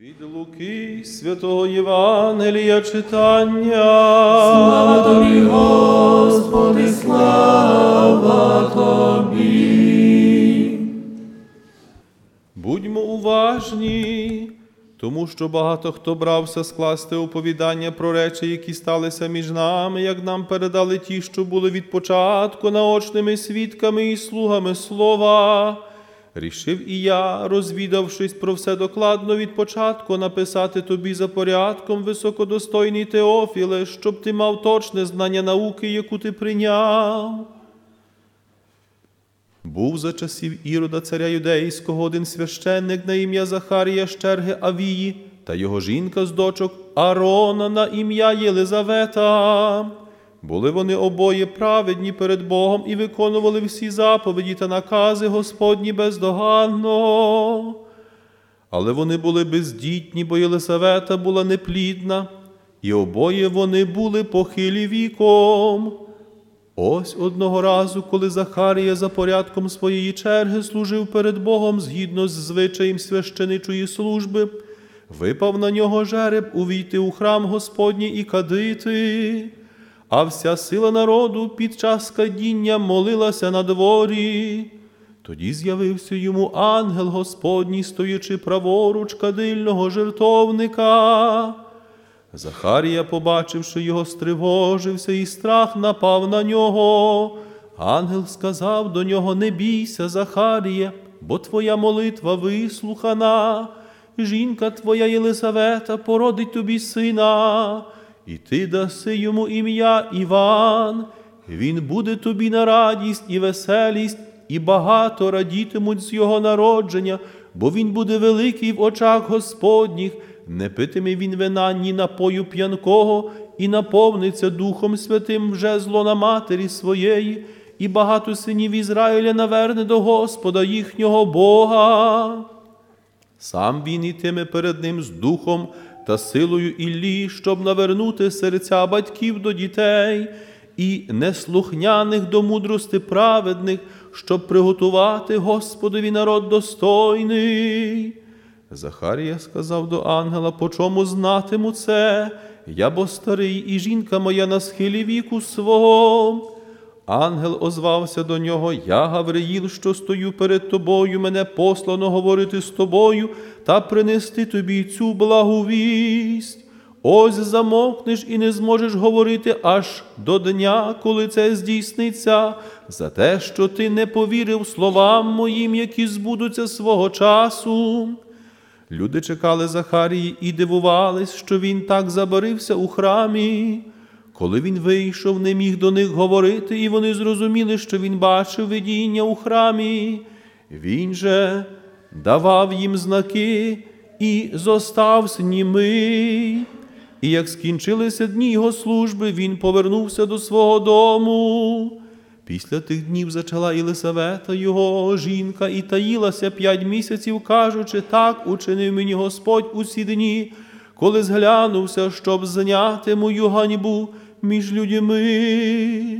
Від Луки святого Євангелія читання. Слава Тобі, Господи, слава Тобі. Будьмо уважні, тому що багато хто брався скласти оповідання про речі, які сталися між нами, як нам передали ті, що були від початку наочними свідками і слугами слова. Рішив і я, розвідавшись про все докладно від початку, написати тобі за порядком, високодостойний Теофіле, щоб ти мав точне знання науки, яку ти прийняв. Був за часів Ірода, царя юдейського, один священник на ім'я Захарія з черги Авії, та його жінка з дочок Аарона на ім'я Єлизавета. Були вони обоє праведні перед Богом і виконували всі заповіді та накази Господні бездоганно. Але вони були бездітні, бо Єлизавета була неплідна, і обоє вони були похилі віком. Ось одного разу, коли Захарія за порядком своєї черги служив перед Богом згідно з звичаєм священичої служби, випав на нього жереб увійти у храм Господній і кадити. А вся сила народу під час кадіння молилася на дворі. Тоді з'явився йому ангел Господній, стоячи праворуч кадильного жертовника. Захарія, побачивши його, стривожився, і страх напав на нього. Ангел сказав до нього: «Не бійся, Захаріє, бо твоя молитва вислухана. Жінка твоя Єлизавета породить тобі сина, і ти даси йому ім'я Іван. Він буде тобі на радість і веселість, і багато радітимуть з його народження, бо він буде великий в очах Господніх. Не питиме він вина, ні напою п'янкого, і наповниться Духом Святим вже зло матері своєї, і багато синів Ізраїля наверне до Господа їхнього Бога. Сам він ітиме перед ним з духом та силою Іллі, щоб навернути серця батьків до дітей і неслухняних до мудрости праведних, щоб приготувати Господові народ достойний». Захарія сказав до ангела: «По чому знатиму це? Я бо старий, і жінка моя на схилі віку свого». Ангел озвався до нього: «Я Гавриїл, що стою перед тобою, мене послано говорити з тобою та принести тобі цю благу вість. Ось замовкнеш і не зможеш говорити аж до дня, коли це здійсниться, за те, що ти не повірив словам моїм, які збудуться свого часу». Люди чекали Захарії і дивувались, що він так забарився у храмі. Коли він вийшов, не міг до них говорити, і вони зрозуміли, що він бачив видіння у храмі. Він же давав їм знаки і зостався німий. І як скінчилися дні його служби, він повернувся до свого дому. Після тих днів зачала Єлизавета, його жінка, і таїлася 5 місяців, кажучи: «Так учинив мені Господь у ці дні, коли зглянувся, щоб зняти мою ганьбу між людьми».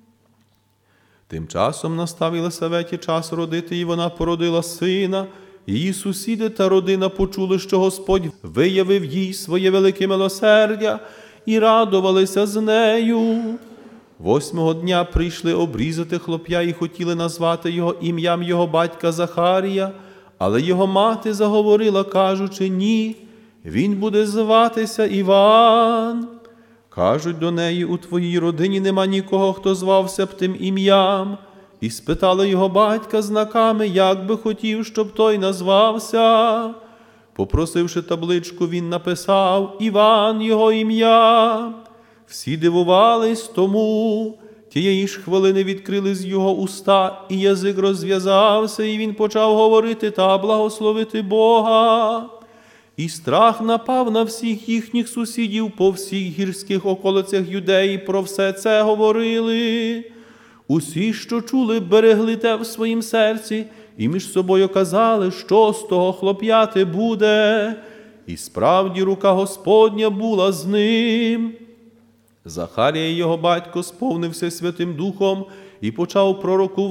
Тим часом настав Єлисаветі час родити, і вона породила сина. Її сусіди та родина почули, що Господь виявив їй своє велике милосердя, і радувалися з нею. 8-го дня прийшли обрізати хлоп'я і хотіли назвати його ім'ям його батька Захарія, але його мати заговорила, кажучи: «Ні, він буде зватися Іван». Кажуть до неї: «У твоїй родині нема нікого, хто звався б тим ім'ям». І спитали його батька знаками, як би хотів, щоб той назвався. Попросивши табличку, він написав: «Іван його ім'я». Всі дивувались тому. Тієї ж хвилини відкрили з його уста, і язик розв'язався, і він почав говорити та благословити Бога. І страх напав на всіх їхніх сусідів по всіх гірських околицях Юдеї, про все це говорили. Усі, що чули, берегли те в своїм серці, і між собою казали, що з того хлоп'яти буде. І справді рука Господня була з ним. Захарія, його батько, сповнився Святим Духом і почав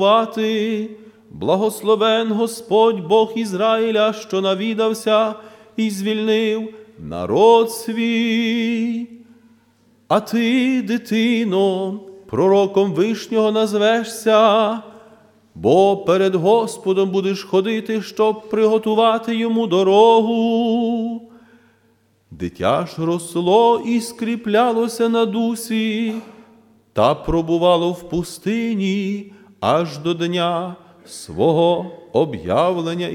пророкувати: «Благословен Господь Бог Ізраїля, що навідався і звільнив народ свій. А ти, дитино, пророком Вишнього назвешся, бо перед Господом будеш ходити, щоб приготувати йому дорогу. Дитя ж росло і скріплялося на дусі, та пробувало в пустині аж до дня свого об'явлення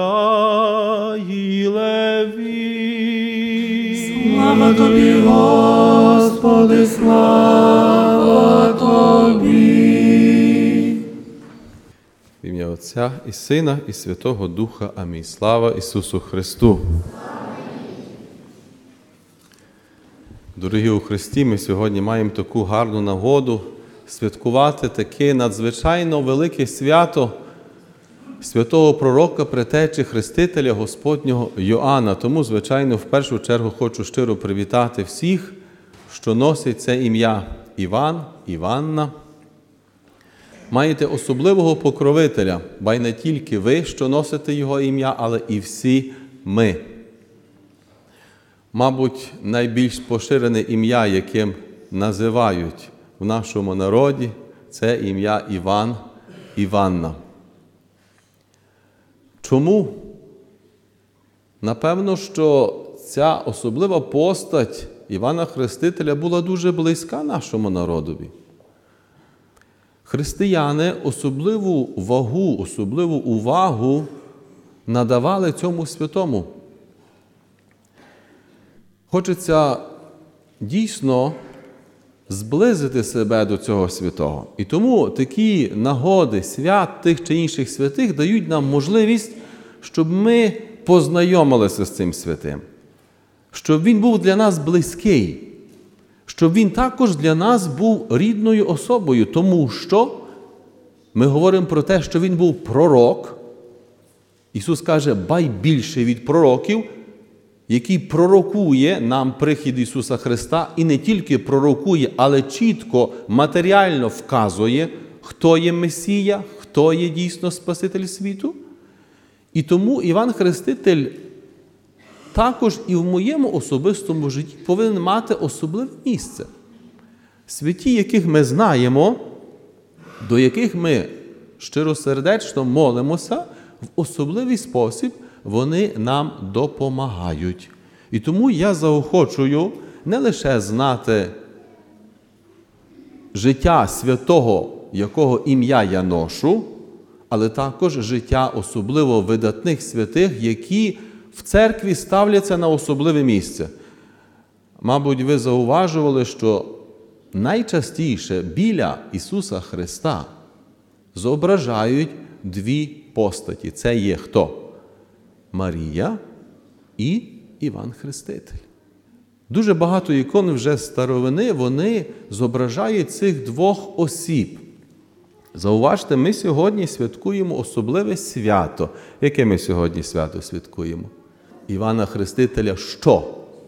Ізраїлеві. Слава тобі, Господи, слава тобі. В ім'я Отця і Сина, і Святого Духа. Амінь. Слава Ісусу Христу. Дорогі у Христі, ми сьогодні маємо таку гарну нагоду святкувати таке надзвичайно велике свято святого пророка, предтечі, хрестителя Господнього Йоанна. Тому, звичайно, в першу чергу хочу щиро привітати всіх, що носять це ім'я Іван, Іванна. Маєте особливого покровителя, бо й не тільки ви, що носите його ім'я, але і всі ми. Мабуть, найбільш поширене ім'я, яким називають в нашому народі, це ім'я Іван, Іванна. Чому? Напевно, що ця особлива постать Івана Хрестителя була дуже близька нашому народові. Християни особливу вагу, особливу увагу надавали цьому святому. Хочеться дійсно зблизити себе до цього святого. І тому такі нагоди свят тих чи інших святих дають нам можливість, щоб ми познайомилися з цим святим. Щоб він був для нас близький. Щоб він також для нас був рідною особою. Тому що ми говоримо про те, що він був пророк. Ісус каже, бай більше від пророків, який пророкує нам прихід Ісуса Христа, і не тільки пророкує, але чітко, матеріально вказує, хто є Месія, хто є дійсно Спаситель світу. І тому Іван Хреститель також і в моєму особистому житті повинен мати особливе місце. Святі, яких ми знаємо, до яких ми щиросердечно молимося, в особливий спосіб вони нам допомагають. І тому я заохочую не лише знати життя святого, якого ім'я я ношу, але також життя особливо видатних святих, які в церкві ставляться на особливе місце. Мабуть, ви зауважували, що найчастіше біля Ісуса Христа зображають дві постаті. Це є хто? Марія і Іван Хреститель. Дуже багато ікон вже старовини, вони зображають цих двох осіб. Зауважте, ми сьогодні святкуємо особливе свято. Яке ми сьогодні свято святкуємо? Івана Хрестителя що?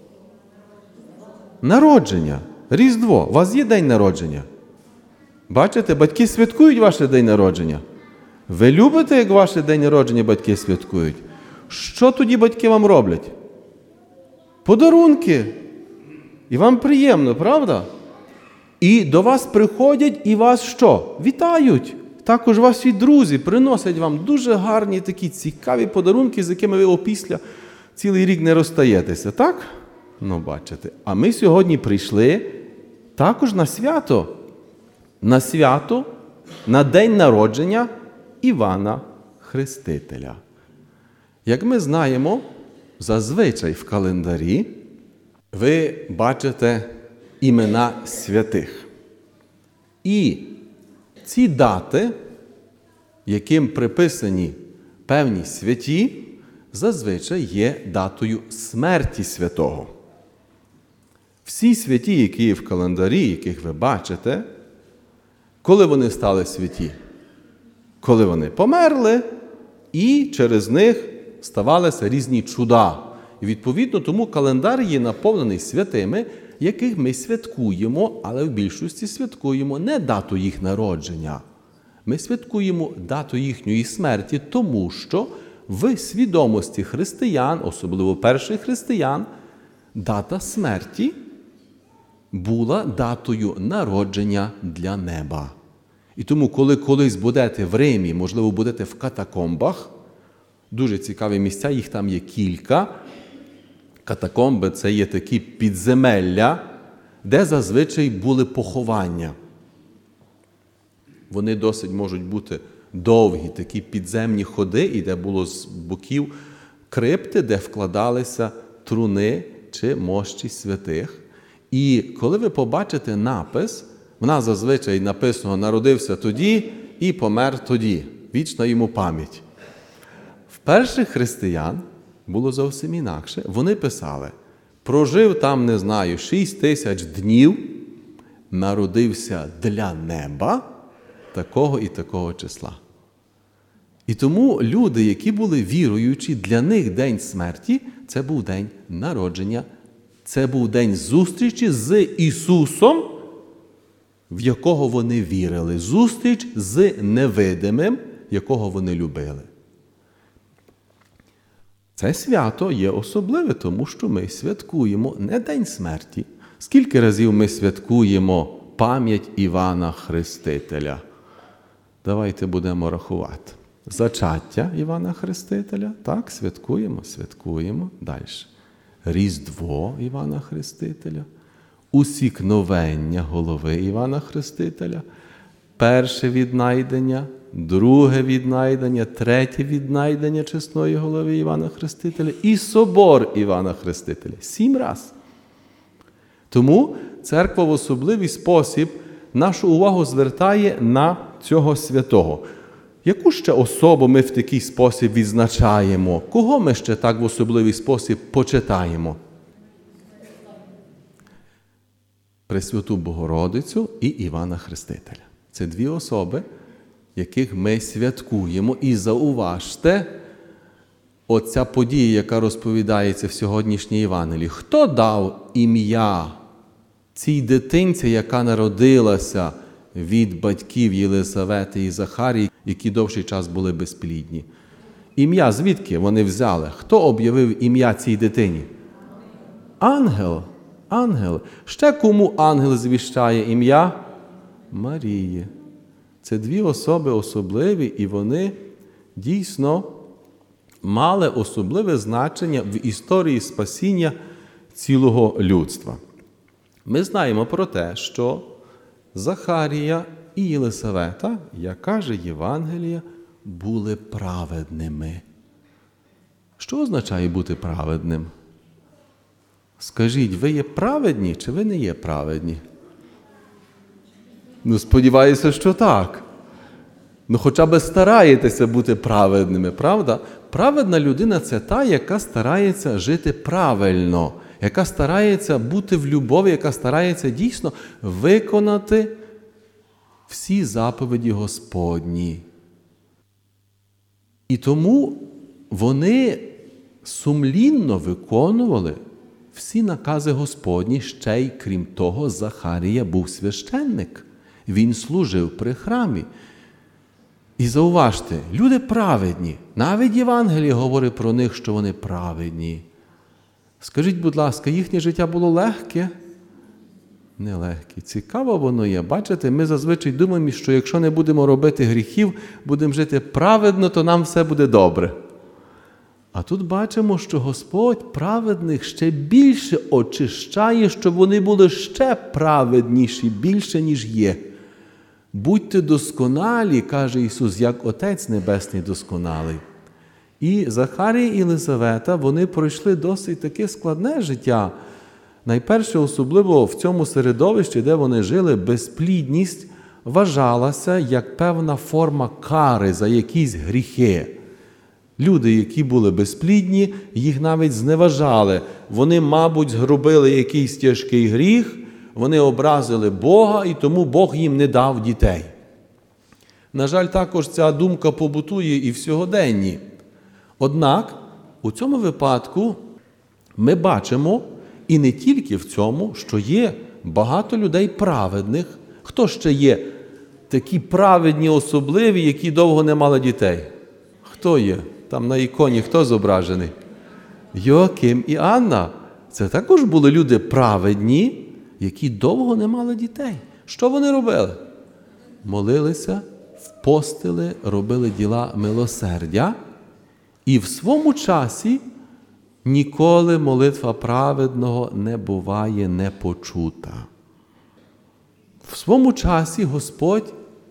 Народження. Різдво. У вас є день народження? Бачите, батьки святкують ваше день народження. Ви любите, як ваше день народження батьки святкують? Що тоді батьки вам роблять? Подарунки. І вам приємно, правда? І до вас приходять і вас що? Вітають. Також ваші друзі приносять вам дуже гарні такі цікаві подарунки, з якими ви опісля цілий рік не розстаєтеся. Так? Ну, бачите. А ми сьогодні прийшли також на свято. На свято, на день народження Івана Хрестителя. Як ми знаємо, зазвичай в календарі ви бачите імена святих. І ці дати, яким приписані певні святі, зазвичай є датою смерті святого. Всі святі, які є в календарі, яких ви бачите, коли вони стали святі? Коли вони померли, і через них ставалися різні чуда. І відповідно тому календар є наповнений святими, яких ми святкуємо, але в більшості святкуємо не дату їх народження. Ми святкуємо дату їхньої смерті, тому що в свідомості християн, особливо перших християн, дата смерті була датою народження для неба. І тому, коли колись будете в Римі, можливо, будете в катакомбах, дуже цікаві місця, їх там є кілька. Катакомби – це є такі підземелля, де зазвичай були поховання. Вони досить можуть бути довгі, такі підземні ходи, і де було з боків крипти, де вкладалися труни чи мощі святих. І коли ви побачите напис, в нас зазвичай написано «Народився тоді і помер тоді». Вічна йому пам'ять. В перших християн було зовсім інакше. Вони писали «Прожив там, не знаю, 6000 днів, народився для неба такого і такого числа». І тому люди, які були віруючі, для них день смерті – це був день народження, це був день зустрічі з Ісусом, в якого вони вірили, зустріч з невидимим, якого вони любили. Це свято є особливе, тому що ми святкуємо не День смерті. Скільки разів ми святкуємо пам'ять Івана Хрестителя? Давайте будемо рахувати. Зачаття Івана Хрестителя, так, святкуємо. Далі. Різдво Івана Хрестителя, усікновення голови Івана Хрестителя, перше віднайдення, друге віднайдення, третє віднайдення чесної голови Івана Хрестителя і собор Івана Хрестителя. 7 раз. Тому церква в особливий спосіб нашу увагу звертає на цього святого. Яку ще особу ми в такий спосіб відзначаємо? Кого ми ще так в особливий спосіб почитаємо? Пресвяту Богородицю і Івана Хрестителя. Це 2 особи, яких ми святкуємо. І зауважте, оця подія, яка розповідається в сьогоднішній Євангелії. Хто дав ім'я цій дитинці, яка народилася від батьків Єлисавети і Захарії, які довший час були безплідні? Ім'я звідки вони взяли? Хто об'явив ім'я цій дитині? Ангел. Ангел. Ще кому ангел звіщає ім'я? Марії. Це 2 особи особливі, і вони дійсно мали особливе значення в історії спасіння цілого людства. Ми знаємо про те, що Захарія і Єлисавета, як каже Євангелія, були праведними. Що означає бути праведним? Скажіть, ви є праведні чи ви не є праведні? Сподіваюся, що так. Хоча б стараєтеся бути праведними, правда? Праведна людина – це та, яка старається жити правильно, яка старається бути в любові, яка старається дійсно виконати всі заповіді Господні. І тому вони сумлінно виконували всі накази Господні, ще й крім того, Захарія був священник. Він служив при храмі. І зауважте, люди праведні. Навіть Євангеліє говорить про них, що вони праведні. Скажіть, будь ласка, їхнє життя було легке? Нелегке. Цікаво воно є. Бачите, ми зазвичай думаємо, що якщо не будемо робити гріхів, будемо жити праведно, то нам все буде добре. А тут бачимо, що Господь праведних ще більше очищає, щоб вони були ще праведніші, більше, ніж є. Будьте досконалі, каже Ісус, як Отець Небесний досконалий. І Захарія і Єлисавета, вони пройшли досить таке складне життя. Найперше, особливо в цьому середовищі, де вони жили, безплідність вважалася як певна форма кари за якісь гріхи. Люди, які були безплідні, їх навіть зневажали. Вони, мабуть, зробили якийсь тяжкий гріх, вони образили Бога, і тому Бог їм не дав дітей. На жаль, також ця думка побутує і в сьогоденні. Однак, у цьому випадку ми бачимо, і не тільки в цьому, що є багато людей праведних. Хто ще є такі праведні, особливі, які довго не мали дітей? Хто є? Там на іконі хто зображений? Йоаким і Анна. Це також були люди праведні, які довго не мали дітей. Що вони робили? Молилися, постили, робили діла милосердя. І в своєму часі ніколи молитва праведного не буває непочута. В своєму часі Господь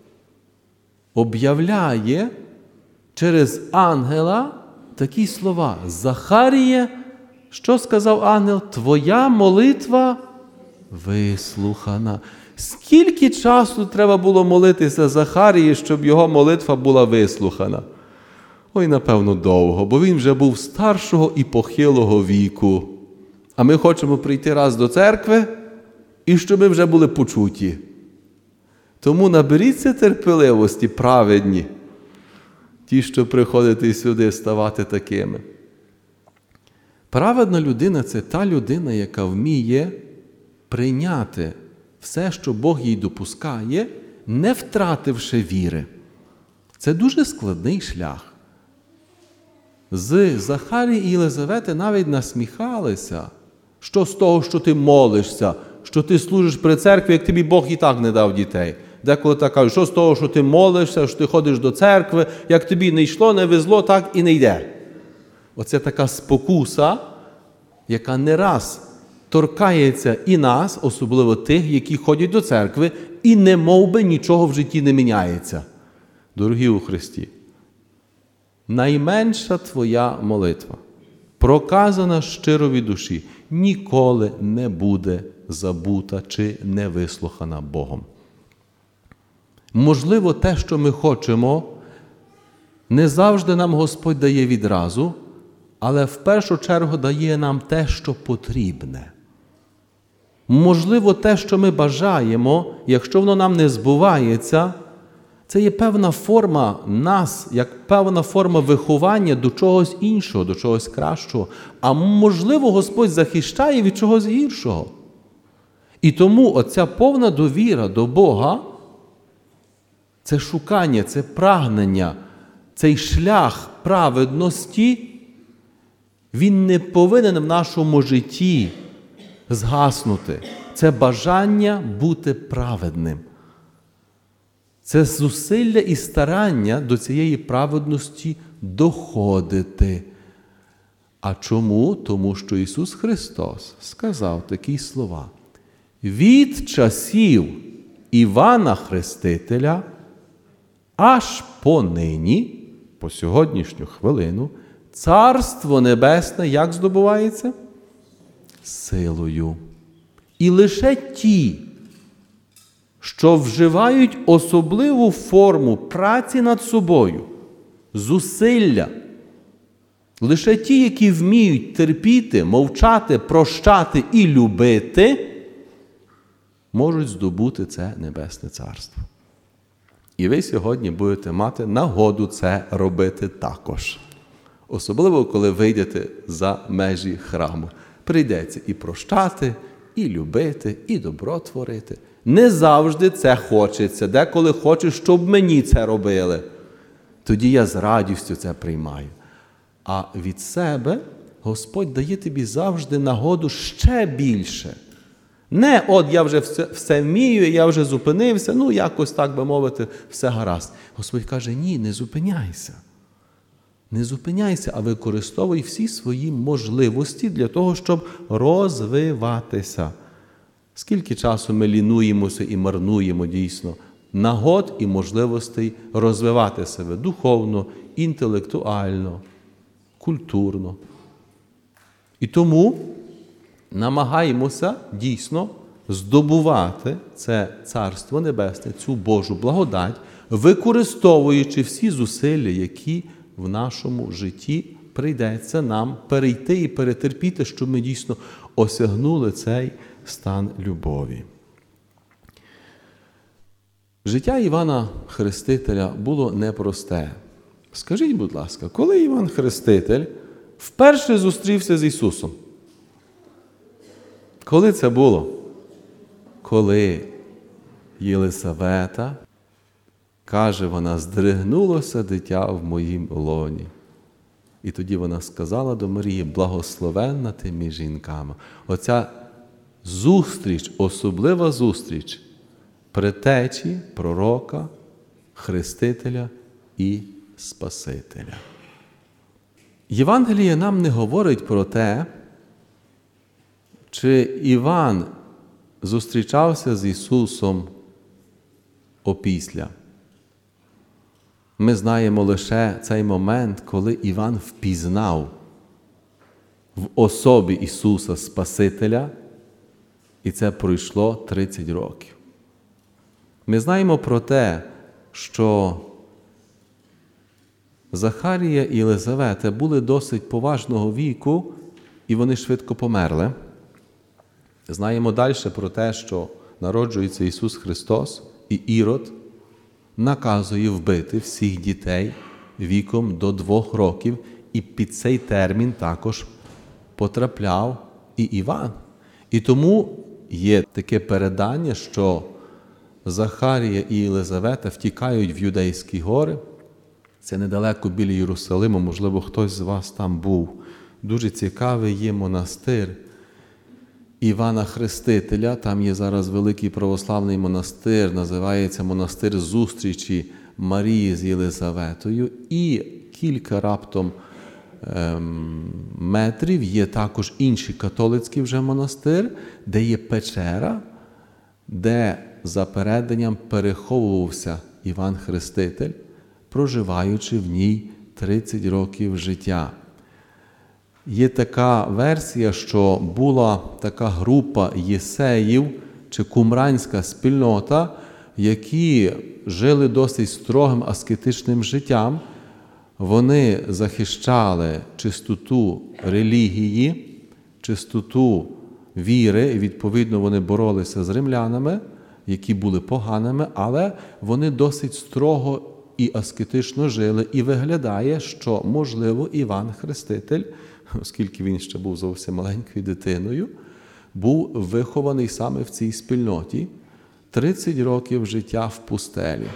об'являє через ангела такі слова. Захаріє, що сказав ангел? Твоя молитва вислухана. Скільки часу треба було молитися Захарії, щоб його молитва була вислухана? Ой, напевно, довго, бо він вже був старшого і похилого віку. А ми хочемо прийти раз до церкви, і щоб ми вже були почуті. Тому наберіться терпеливості, праведні, ті, що приходите сюди, ставати такими. Праведна людина – це та людина, яка вміє прийняти все, що Бог їй допускає, не втративши віри. Це дуже складний шлях. З Захарії і Єлизавети навіть насміхалися. Що з того, що ти молишся, що ти служиш при церкві, як тобі Бог і так не дав дітей. Деколи так кажуть, що з того, що ти молишся, що ти ходиш до церкви, як тобі не йшло, не везло, так і не йде. Оце така спокуса, яка не раз торкається і нас, особливо тих, які ходять до церкви, і не мов би нічого в житті не міняється. Дорогі у Христі, найменша твоя молитва, проказана щиро від душі, ніколи не буде забута чи не вислухана Богом. Можливо, те, що ми хочемо, не завжди нам Господь дає відразу, але в першу чергу дає нам те, що потрібне. Можливо, те, що ми бажаємо, якщо воно нам не збувається, це є певна форма нас, як певна форма виховання до чогось іншого, до чогось кращого. А можливо, Господь захищає від чогось гіршого. І тому оця повна довіра до Бога, це шукання, це прагнення, цей шлях праведності, він не повинен в нашому житті згаснути. Це бажання бути праведним. Це зусилля і старання до цієї праведності доходити. А чому? Тому що Ісус Христос сказав такі слова. Від часів Івана Хрестителя аж понині, по сьогоднішню хвилину, Царство Небесне як здобувається? Силою. І лише ті, що вживають особливу форму праці над собою, зусилля, лише ті, які вміють терпіти, мовчати, прощати і любити, можуть здобути це Небесне Царство. І ви сьогодні будете мати нагоду це робити також. Особливо, коли вийдете за межі храму. Прийдеться і прощати, і любити, і добро творити. Не завжди це хочеться. Деколи хочеш, щоб мені це робили. Тоді я з радістю це приймаю. А від себе Господь дає тобі завжди нагоду ще більше. Не, от я вже все вмію, я вже зупинився, ну якось, так би мовити, все гаразд. Господь каже, ні, не зупиняйся. Не зупиняйся, а використовуй всі свої можливості для того, щоб розвиватися. Скільки часу ми лінуємося і марнуємо дійсно нагод і можливостей розвивати себе духовно, інтелектуально, культурно. І тому намагаємося дійсно здобувати це Царство Небесне, цю Божу благодать, використовуючи всі зусилля, які в нашому житті прийдеться нам перейти і перетерпіти, щоб ми дійсно осягнули цей стан любові. Життя Івана Хрестителя було непросте. Скажіть, будь ласка, коли Іван Хреститель вперше зустрівся з Ісусом? Коли це було? Коли Єлисавета, каже вона, здригнулося дитя в моїм лоні. І тоді вона сказала до Марії: благословенна ти між жінками. Оця зустріч, особлива зустріч предтечі, пророка, хрестителя і Спасителя. Євангеліє нам не говорить про те, чи Іван зустрічався з Ісусом опісля. Ми знаємо лише цей момент, коли Іван впізнав в особі Ісуса Спасителя, і це пройшло 30 років. Ми знаємо про те, що Захарія і Єлизавета були досить поважного віку, і вони швидко померли. Знаємо далі про те, що народжується Ісус Христос, і Ірод наказує вбити всіх дітей віком до 2 років, і під цей термін також потрапляв і Іван. І тому є таке передання, що Захарія і Єлизавета втікають в Юдейські гори. Це недалеко біля Єрусалиму, можливо, хтось з вас там був. Дуже цікавий є монастир Івана Хрестителя. Там є зараз великий православний монастир, називається монастир зустрічі Марії з Єлизаветою. І кілька раптом метрів є також інший католицький вже монастир, де є печера, де за переданням переховувався Іван Хреститель, проживаючи в ній 30 років життя. Є така версія, що була така група єсеїв чи кумранська спільнота, які жили досить строгим аскетичним життям. Вони захищали чистоту релігії, чистоту віри, і відповідно вони боролися з римлянами, які були поганими, але вони досить строго і аскетично жили. І виглядає, що, можливо, Іван Хреститель, оскільки він ще був зовсім маленькою дитиною, був вихований саме в цій спільноті. 30 років життя в пустелі.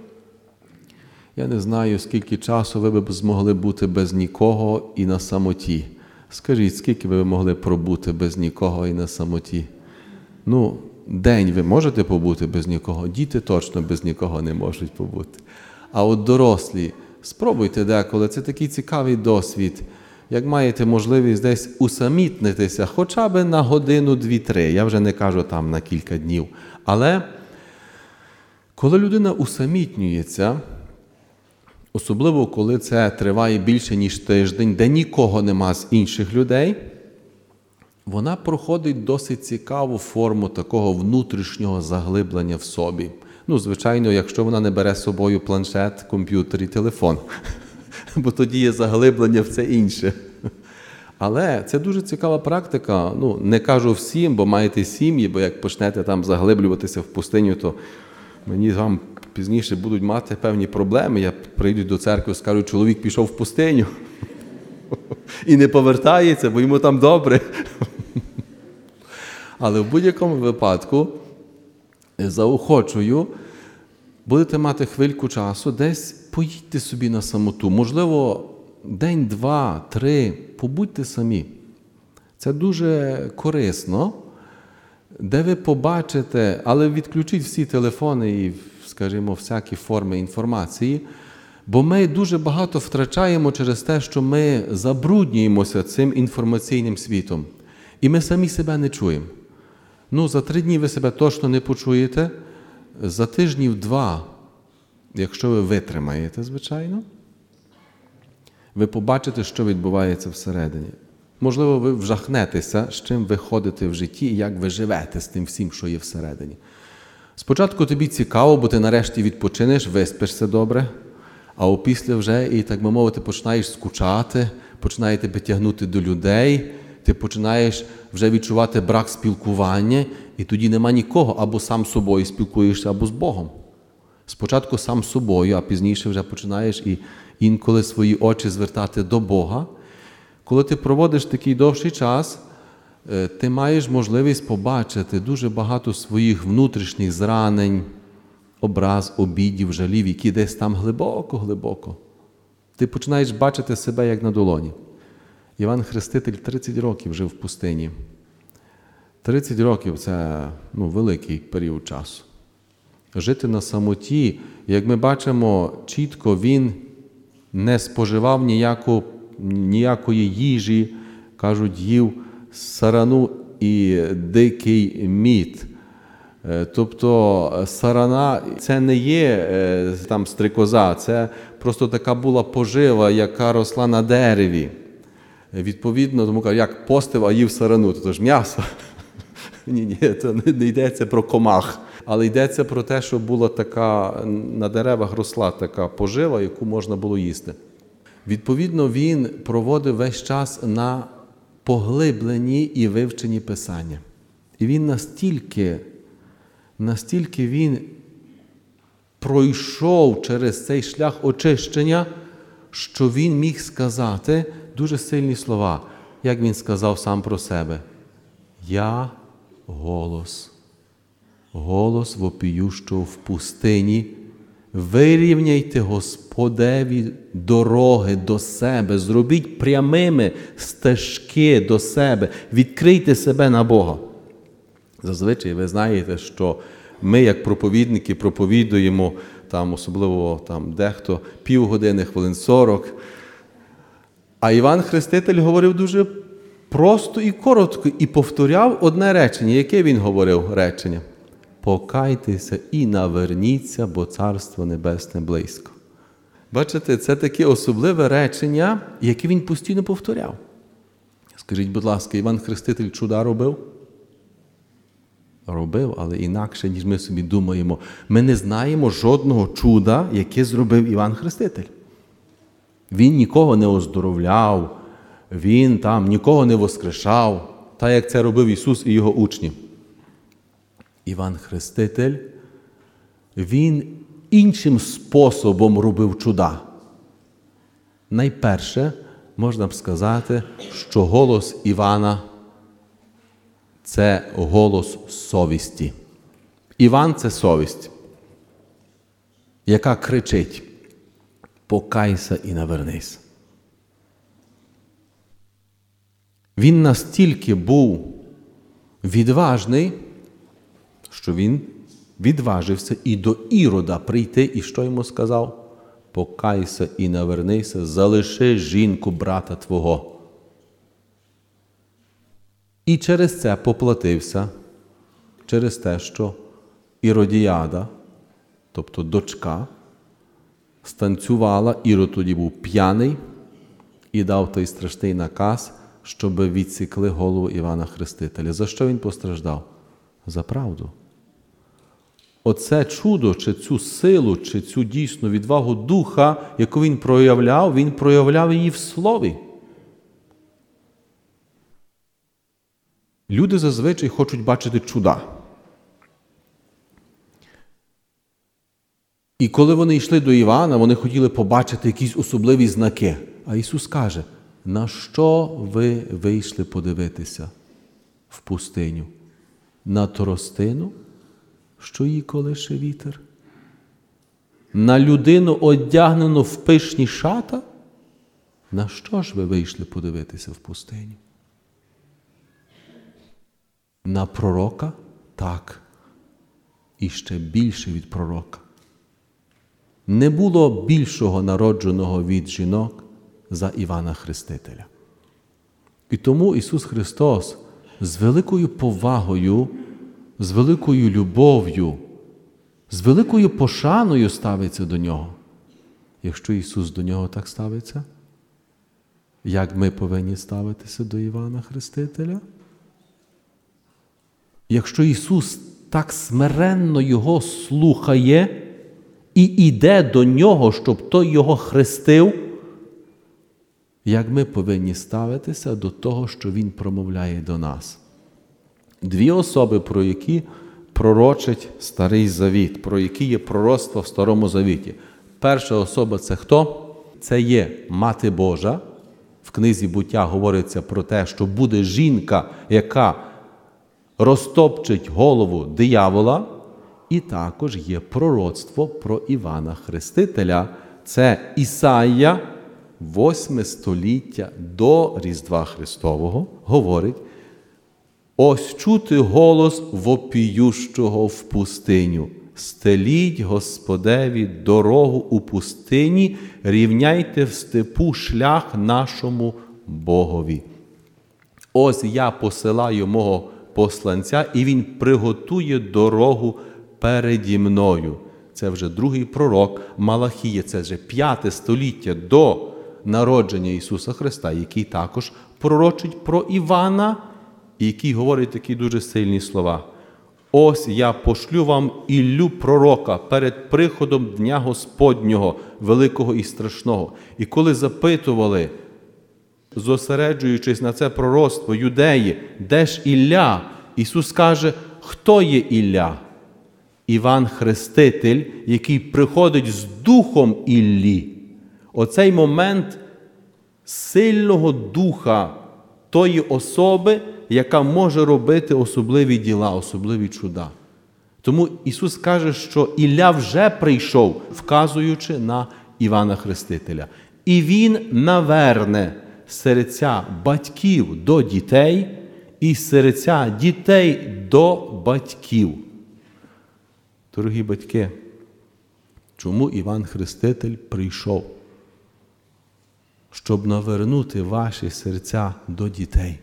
Я не знаю, скільки часу ви б змогли бути без нікого і на самоті. Скажіть, скільки ви могли пробути без нікого і на самоті? День ви можете побути без нікого, діти точно без нікого не можуть побути. А от дорослі, спробуйте деколи, це такий цікавий досвід. Як маєте можливість десь усамітнитися, хоча б на годину, 2-3, я вже не кажу там на кілька днів. Але коли людина усамітнюється, особливо коли це триває більше, ніж тиждень, де нікого нема з інших людей, вона проходить досить цікаву форму такого внутрішнього заглиблення в собі. Звичайно, якщо вона не бере з собою планшет, комп'ютер і телефон, бо тоді є заглиблення в це інше. Але це дуже цікава практика. Не кажу всім, бо маєте сім'ї, бо як почнете там заглиблюватися в пустиню, то мені там пізніше будуть мати певні проблеми. Я прийду до церкви, скажу, чоловік пішов в пустиню і не повертається, бо йому там добре. Але в будь-якому випадку заохочую, будете мати хвильку часу, десь поїдьте собі на самоту. Можливо, день, 2, 3, побудьте самі. Це дуже корисно, де ви побачите, але відключіть всі телефони і, скажімо, всякі форми інформації, бо ми дуже багато втрачаємо через те, що ми забруднюємося цим інформаційним світом. І ми самі себе не чуємо. За 3 дні ви себе точно не почуєте, за тижнів 2, якщо ви витримаєте, звичайно, ви побачите, що відбувається всередині. Можливо, ви вжахнетеся, з чим ви ходите в житті і як ви живете з тим всім, що є всередині. Спочатку тобі цікаво, бо ти нарешті відпочинеш, виспишся добре, а опісля вже, і так би мовити, починаєш скучати, починає тебе тягнути до людей, ти починаєш вже відчувати брак спілкування, і тоді нема нікого, або сам з собою спілкуєшся, або з Богом. Спочатку сам з собою, а пізніше вже починаєш і інколи свої очі звертати до Бога. Коли ти проводиш такий довший час, ти маєш можливість побачити дуже багато своїх внутрішніх зранень, образ, обідів, жалів, які десь там глибоко-глибоко. ти починаєш бачити себе як на долоні. Іван Хреститель 30 років жив в пустині. 30 років – це великий період часу. Жити на самоті, як ми бачимо чітко, він не споживав ніякої їжі, кажуть, їв сарану і дикий мід. Тобто сарана – це не є там стрикоза, це просто така була пожива, яка росла на дереві. Відповідно, тому кажуть, як постив, а їв сарану, то ж м'ясо. Ні, це не йдеться про комах, але йдеться про те, що була така, на деревах росла така пожива, яку можна було їсти. Відповідно, він проводив весь час на поглибленні і вивченні Писання. І він настільки він пройшов через цей шлях очищення, що він міг сказати дуже сильні слова, як він сказав сам про себе. «Я голос вопіющого в пустині, вирівняйте Господеві дороги до себе, зробіть прямими стежки до себе, відкрийте себе на Бога». Зазвичай ви знаєте, що ми, як проповідники, проповідуємо, особливо дехто, півгодини, хвилин 40. А Іван Хреститель говорив дуже просто і коротко, і повторяв одне речення. Яке він говорив речення? «Покайтеся і наверніться, бо Царство Небесне близько». Бачите, це таке особливе речення, яке він постійно повторяв. Скажіть, будь ласка, Іван Хреститель чуда робив? Робив, але інакше, ніж ми собі думаємо. Ми не знаємо жодного чуда, яке зробив Іван Хреститель. Він нікого не оздоровляв, він нікого не воскрешав, так як це робив Ісус і його учні. Іван Хреститель, він іншим способом робив чуда. Найперше, можна б сказати, що голос Івана – це голос совісті. Іван – це совість, яка кричить: «Покайся і навернись». Він настільки був відважний, що він відважився і до Ірода прийти, і що йому сказав? «Покайся і навернися, залиши жінку брата твого». І через це поплатився, через те, що Іродіада, тобто дочка, станцювала, Ірод тоді був п'яний і дав той страшний наказ, щоб відсікли голову Івана Хрестителя. За що він постраждав? За правду. Оце чудо, чи цю силу, чи цю дійсну відвагу духа, яку він проявляв її в слові. Люди зазвичай хочуть бачити чуда. І коли вони йшли до Івана, вони хотіли побачити якісь особливі знаки. А Ісус каже: на що ви вийшли подивитися в пустиню? На тростину, що її колише вітер? На людину, одягнену в пишні шата? На що ж ви вийшли подивитися в пустиню? На пророка? Так. І ще більше від пророка. Не було більшого народженого від жінок за Івана Хрестителя. І тому Ісус Христос з великою повагою, з великою любов'ю, з великою пошаною ставиться до Нього. Якщо Ісус до Нього так ставиться, як ми повинні ставитися до Івана Хрестителя? Якщо Ісус так смиренно Його слухає і йде до Нього, щоб Той Його хрестив, як ми повинні ставитися до того, що Він промовляє до нас? Дві особи, про які пророчить Старий Завіт, про які є пророцтво в Старому Завіті. Перша особа – це хто? Це є Мати Божа. В книзі Буття говориться про те, що буде жінка, яка розтопчить голову диявола. І також є пророцтво про Івана Хрестителя. Це Ісаїя, 8 століття до Різдва Христового, говорить: «Ось чути голос вопіющого в пустиню. Стеліть Господеві дорогу у пустині, рівняйте в степу шлях нашому Богові. Ось я посилаю мого посланця, і він приготує дорогу переді мною». Це вже другий пророк Малахія, це вже 5 століття до народження Ісуса Христа, який також пророчить про Івана, і який говорить такі дуже сильні слова. «Ось я пошлю вам Іллю пророка перед приходом Дня Господнього, великого і страшного». І коли запитували, зосереджуючись на це пророцтво, юдеї, де ж Ілля? Ісус каже: хто є Ілля? Іван Хреститель, який приходить з духом Іллі. Оцей момент сильного духа тої особи, яка може робити особливі діла, особливі чуда. Тому Ісус каже, що Ілля вже прийшов, вказуючи на Івана Хрестителя. І Він наверне серця батьків до дітей і серця дітей до батьків. Дорогі батьки, чому Іван Хреститель прийшов? Щоб навернути ваші серця до дітей.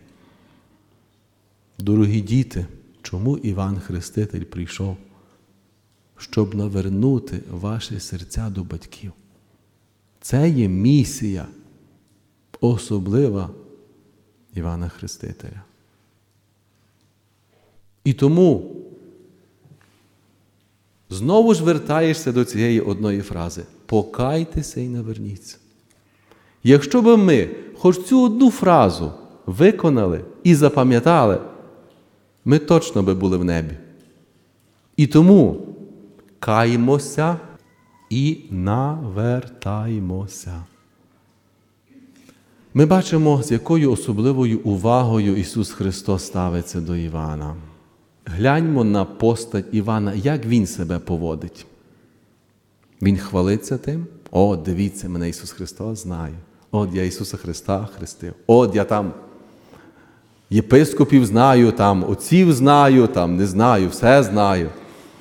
Дорогі діти, чому Іван Хреститель прийшов? Щоб навернути ваші серця до батьків. Це є місія особлива Івана Хрестителя. І тому знову ж вертаєшся до цієї одної фрази: покайтеся і наверніться. Якщо б ми хоч цю одну фразу виконали і запам'ятали, ми точно би були в небі. І тому каємося і навертаємося. Ми бачимо, з якою особливою увагою Ісус Христос ставиться до Івана. Гляньмо на постать Івана, як Він себе поводить. Він хвалиться тим: «О, дивіться, мене Ісус Христос знає. От я Ісуса Христа хрестив. От я там єпископів знаю, там отців знаю, там не знаю, все знаю».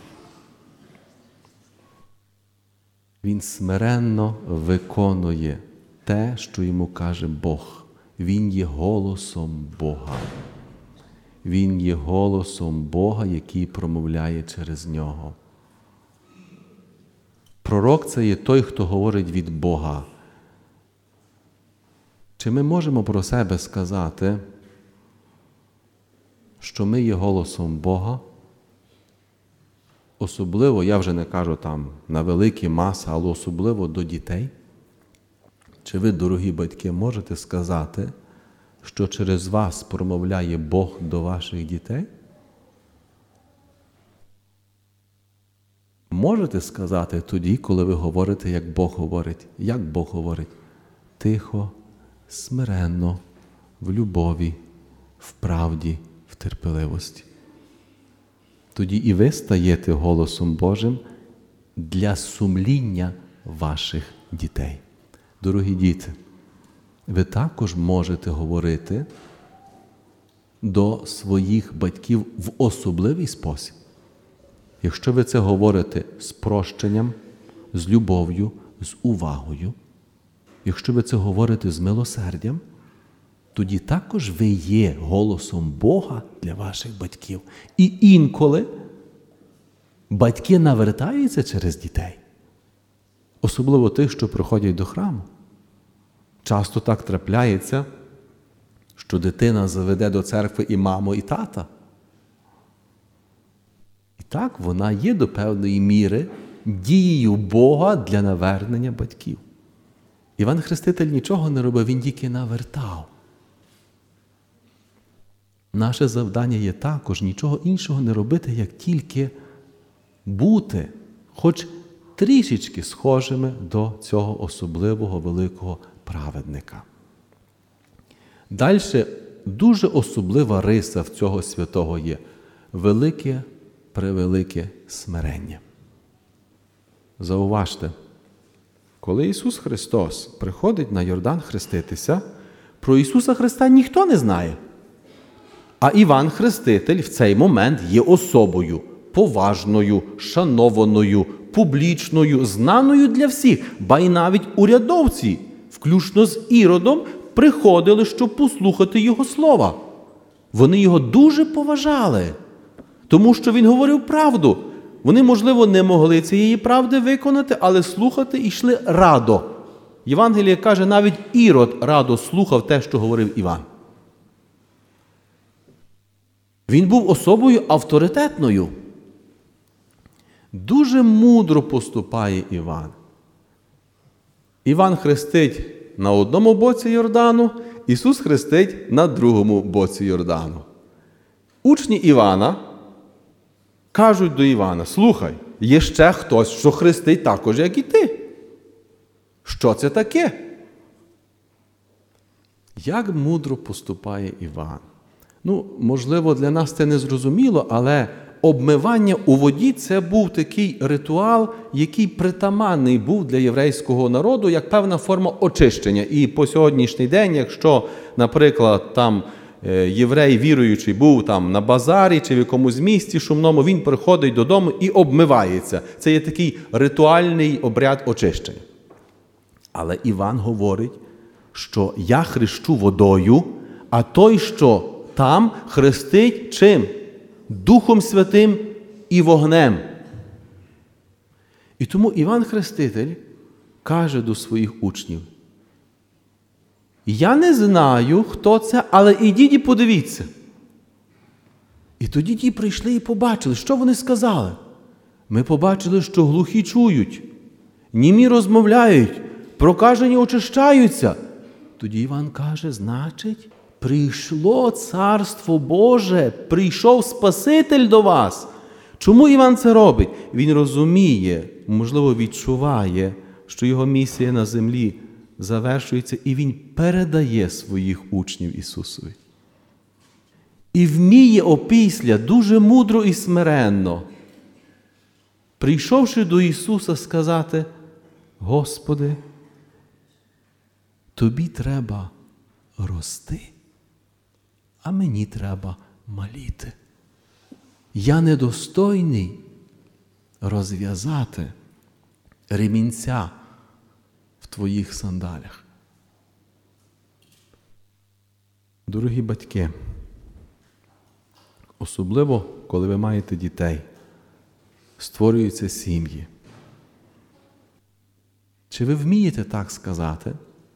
Він смиренно виконує те, що йому каже Бог. Він є голосом Бога. Він є голосом Бога, який промовляє через нього. Пророк – це є той, хто говорить від Бога. Чи ми можемо про себе сказати, що ми є голосом Бога? Особливо, я вже не кажу там на великі маси, але особливо до дітей. Чи ви, дорогі батьки, можете сказати, що через вас промовляє Бог до ваших дітей? Можете сказати тоді, коли ви говорите, як Бог говорить? Як Бог говорить? Тихо, смиренно, в любові, в правді, в терпеливості. Тоді і ви стаєте голосом Божим для сумління ваших дітей. Дорогі діти, ви також можете говорити до своїх батьків в особливий спосіб. Якщо ви це говорите з прощенням, з любов'ю, з увагою, якщо ви це говорите з милосердям, тоді також ви є голосом Бога для ваших батьків. І інколи батьки навертаються через дітей. Особливо тих, що приходять до храму. Часто так трапляється, що дитина заведе до церкви і маму, і тата. І так вона є до певної міри дією Бога для навернення батьків. Іван Хреститель нічого не робив, він тільки навертав. Наше завдання є також нічого іншого не робити, як тільки бути, хоч трішечки схожими до цього особливого великого праведника. Далі дуже особлива риса в цього святого є велике, превелике смирення. Зауважте, Коли Ісус Христос приходить на Йордан хреститися, про Ісуса Христа ніхто не знає. А Іван Хреститель в цей момент є особою поважною, шанованою, публічною, знаною для всіх, ба й навіть урядовці, включно з Іродом, приходили, щоб послухати Його слова. Вони Його дуже поважали, тому що Він говорив правду. Вони, можливо, не могли цієї правди виконати, але слухати йшли радо. Євангеліє каже, навіть Ірод радо слухав те, що говорив Іван. Він був особою авторитетною. Дуже мудро поступає Іван. Іван хрестить на одному боці Йордану, Ісус хрестить на другому боці Йордану. Учні Івана кажуть до Івана: слухай, є ще хтось, що хрестить також, як і ти. Що це таке? Як мудро поступає Іван? Можливо, для нас це не зрозуміло, але обмивання у воді – це був такий ритуал, який притаманний був для єврейського народу, як певна форма очищення. І по сьогоднішній день, якщо, наприклад, там єврей віруючий був там на базарі чи в якомусь місці шумному, він приходить додому і обмивається. Це є такий ритуальний обряд очищення. Але Іван говорить, що я хрещу водою, а той, що там, хрестить чим? Духом Святим і вогнем. І тому Іван Хреститель каже до своїх учнів: я не знаю, хто це, але ідіть і подивіться. І тоді ті прийшли і побачили. Що вони сказали? Ми побачили, що глухі чують, німі розмовляють, прокажені очищаються. Тоді Іван каже: значить, прийшло Царство Боже, прийшов Спаситель до вас. Чому Іван це робить? Він розуміє, можливо, відчуває, що його місія на землі завершується, і він передає своїх учнів Ісусові. І вміє опісля дуже мудро і смиренно, прийшовши до Ісуса, сказати: Господи, Тобі треба рости, а мені треба маліти. Я недостойний розв'язати ремінця в Твоїх сандалях. Дорогі батьки, особливо, коли ви маєте дітей, створюються сім'ї. Чи ви вмієте так сказати,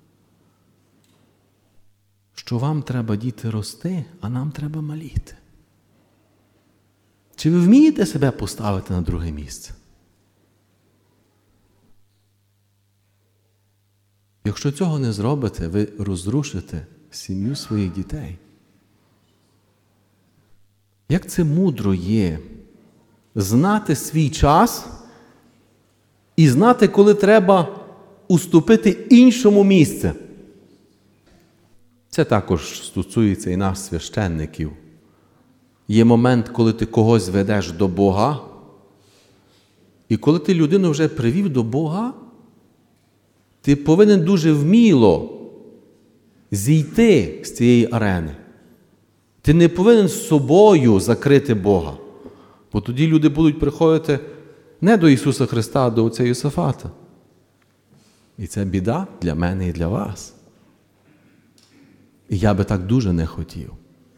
що вам треба, діти, рости, а нам треба маліти? Чи ви вмієте себе поставити на друге місце? Якщо цього не зробите, ви розрушите сім'ю своїх дітей. Як це мудро є знати свій час і знати, коли треба уступити іншому місце. Це також стосується і нас, священників. Є момент, коли ти когось ведеш до Бога, і коли ти людину вже привів до Бога, ти повинен дуже вміло зійти з цієї арени. Ти не повинен з собою закрити Бога. Бо тоді люди будуть приходити не до Ісуса Христа, а до отця Йосафата. І це біда для мене і для вас. І я би так дуже не хотів.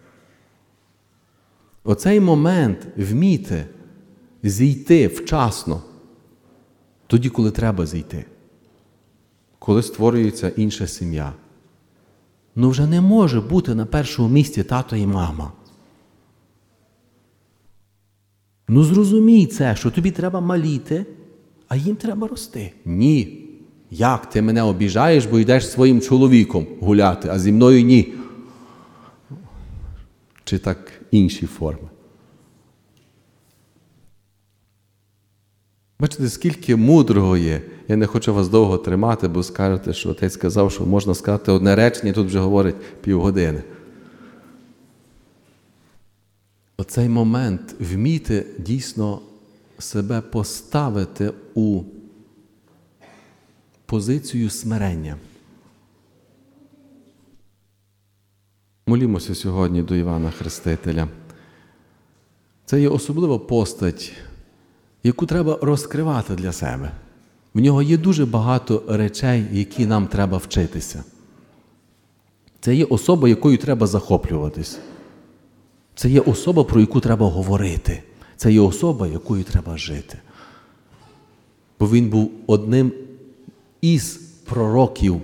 Оцей момент вміти зійти вчасно, тоді, коли треба зійти. Коли створюється інша сім'я. Вже не може бути на першому місці тато і мама. Зрозумій це, що тобі треба маліти, а їм треба рости. Ні. Як ти мене обіжаєш, бо йдеш зі своїм чоловіком гуляти, а зі мною ні? Чи так інші форми. Бачите, скільки мудрого є. Я не хочу вас довго тримати, бо скажете, що отець сказав, що можна сказати одне речення, і тут вже говорить півгодини. Оцей момент вміти дійсно себе поставити у позицію смирення. Молімося сьогодні до Івана Хрестителя. Це є особлива постать, яку треба розкривати для себе. В нього є дуже багато речей, які нам треба вчитися. Це є особа, якою треба захоплюватись. Це є особа, про яку треба говорити. Це є особа, якою треба жити. Бо він був одним із пророків,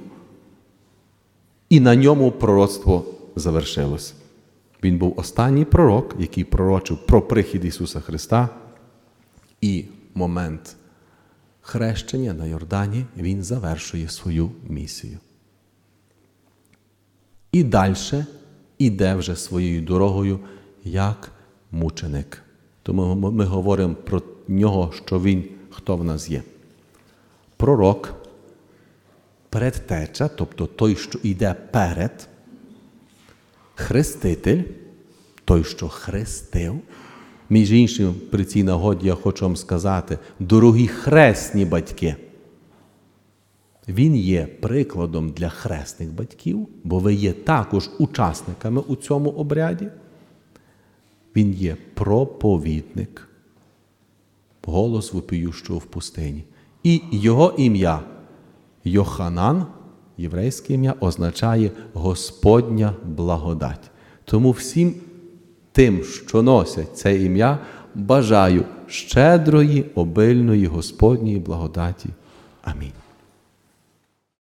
і на ньому пророцтво завершилось. Він був останній пророк, який пророчив про прихід Ісуса Христа, і момент хрещення на Йордані він завершує свою місію. І далі іде вже своєю дорогою як мученик. Тому ми говоримо про нього, що він, хто в нас є. Пророк, предтеча, тобто той, що йде перед, хреститель, той, що хрестив. Між іншим, при цій нагоді я хочу вам сказати, дорогі хресні батьки, він є прикладом для хресних батьків, бо ви є також учасниками у цьому обряді. Він є проповідник, голос вопіющого в пустині. І його ім'я Йоханан, єврейське ім'я, означає Господня благодать. Тому всім тим, що носять це ім'я, бажаю щедрої, обильної Господньої благодаті. Амінь.